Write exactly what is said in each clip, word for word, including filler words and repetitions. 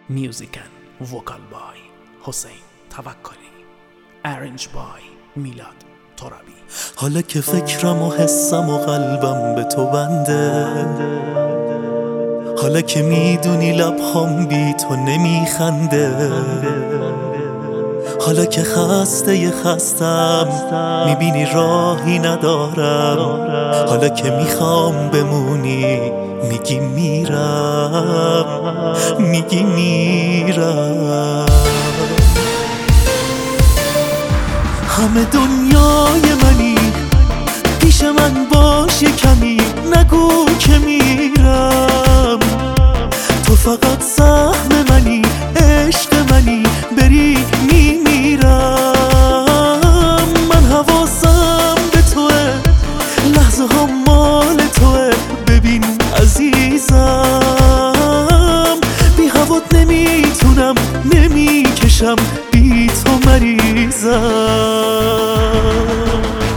Music and vocal by حسین توکلی. Arranged by میلاد ترابی. حالا که فکرم و حسم و قلبم به تو بنده، حالا که میدونی لبهام بی تو نمیخنده، حالا که خسته ی خستم میبینی راهی ندارم، حالا که میخوام بمونی میگی میرم، میگی میرم. همه دنیای منی، پیش من باش کمی، نگو که میرم. تو فقط سهم منی، عشق منی، بری میمیرم. من حواسم به توه، لحظه ها مال توه. ببین عزیزم، بی هوات نمیتونم، نمیکشم، بی تو مریضم.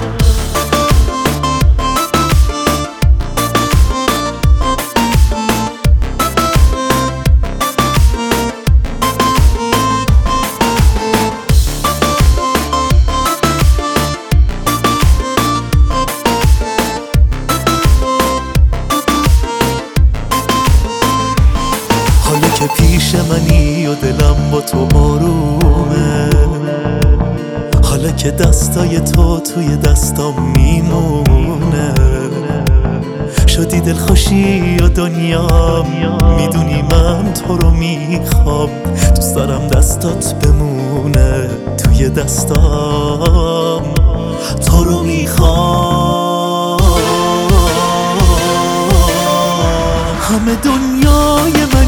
حالا که پیش منی و دلم با تو آرومه، حالا که دستای تو توی دستام میمونه، شدی دلخوشی و دنیا، میدونی من تو رو میخوام. دوست دارم دستات بمونه توی دستام، تو رو میخوام. همه دنیای من